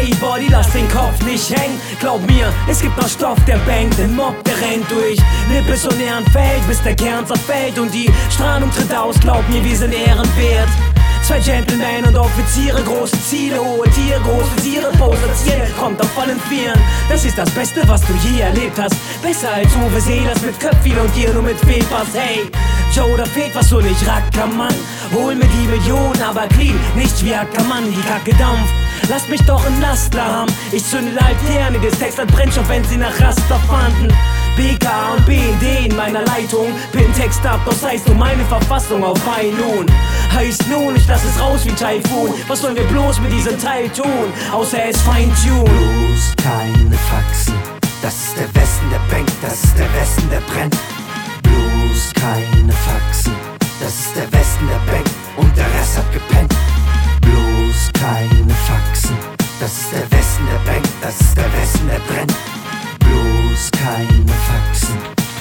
Body, lass den Kopf nicht hängen. Glaub mir, es gibt noch Stoff, der bangt, den Mob, der rennt durch Nippes und Ehrenfeld, bis der Kern zerfällt und die Strahlung tritt aus. Glaub mir, wir sind ehrenwert. Zwei Gentlemen und Offiziere, große Ziele, hohe Tiere, große Tiere, Ziel kommt auf vollen Vieren. Das ist das Beste, was du je erlebt hast. Besser als Uwe Seelers mit Köpfchen und dir nur mit Fehlpass. Hey, Joe, da fehlt was und ich Rackermann. Hol mir die Millionen, aber clean, nicht wie Ackermann, die Kacke dampft. Lasst mich doch in Laster haben. Ich zünde Alterne, das Text hat Brennstoff, wenn sie nach Raster fanden. BK und BND in meiner Leitung. Pin Text ab, das heißt nur meine Verfassung auf High Noon. Heißt nun, ich lass es raus wie Taifun. Was sollen wir bloß mit diesem Teil tun? Außer es Feintunen. Bloß keine Faxen. Das ist der Westen, der bangt, das ist der Westen, der brennt. Bloß keine Faxen. Das ist der Westen, der bangt und der Rest hat gepennt. Bloß keine Faxen. Das ist der Westen, der bangt, das ist der Westen, der brennt. Bloß keine Faxen.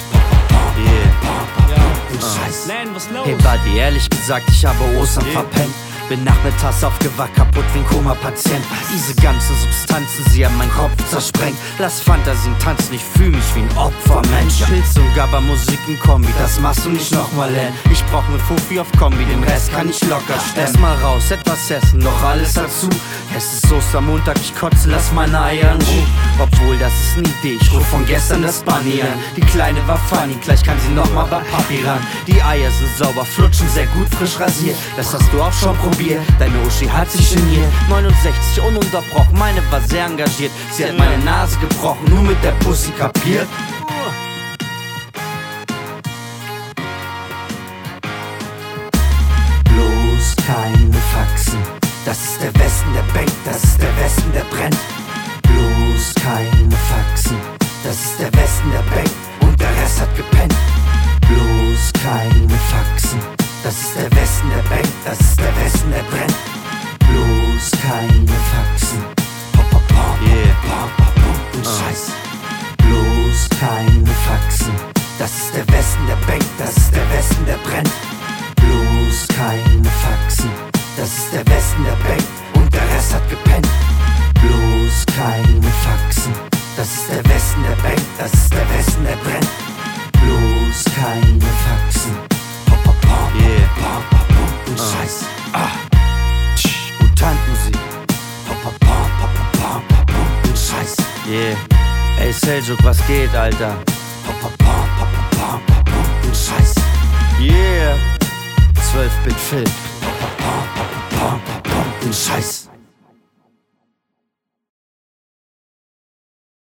Hey Buddy, ehrlich gesagt, ich habe Ostern verpennt. Bin nachmittags aufgewacht, kaputt wie ein Koma-Patient. Diese ganzen Substanzen, sie haben meinen Kopf zersprengt. Lass Fantasien tanzen, ich fühl mich wie ein Opfermensch. Pilz und Gabba-Musik in Kombi, das machst du nicht nochmal lernen. Ich brauch ne Fuffi auf Kombi, den Rest kann ich locker stemmen. Erstmal raus, etwas essen, doch alles dazu. Es ist Ostermontag, ich kotze, lass meine Eier in Ruhe. Obwohl, das ist eine Idee, ich ruf von gestern das Bunny an. Die Kleine war funny, gleich kann sie nochmal bei Papi ran. Die Eier sind sauber, flutschen sehr gut, frisch rasiert. Das hast du auch schon probiert. Deine Uschi hat sich geniert. 69 ununterbrochen, meine war sehr engagiert. Sie hat meine Nase gebrochen, nur mit der Pussy kapiert. Bloß keine Faxen. Das ist der Westen, der bangt, das ist der Westen, der brennt. Bloß keine Faxen. Das ist der Westen, der bangt und der Rest hat gepennt. Bloß keine Faxen. Das ist der Westen, der bangt, das ist der Westen, der brennt. Bloß keine Faxen. Und Scheiß. Bloß keine Faxen. Das ist der Westen, der bangt, das ist der Westen, der brennt. Bloß keine Faxen. Das ist der Westen, der bangt und der Rest hat gepennt. Bloß keine Faxen. Das ist der Westen, der bangt, das ist der Westen, der brennt. Bloß keine Faxen. Und Scheiß. Mutantmusik. Und Scheiß. Yeah. Ey Seljuk, was geht, Alter? Und Scheiß. Yeah. 12-Bit Phil. Und Scheiß.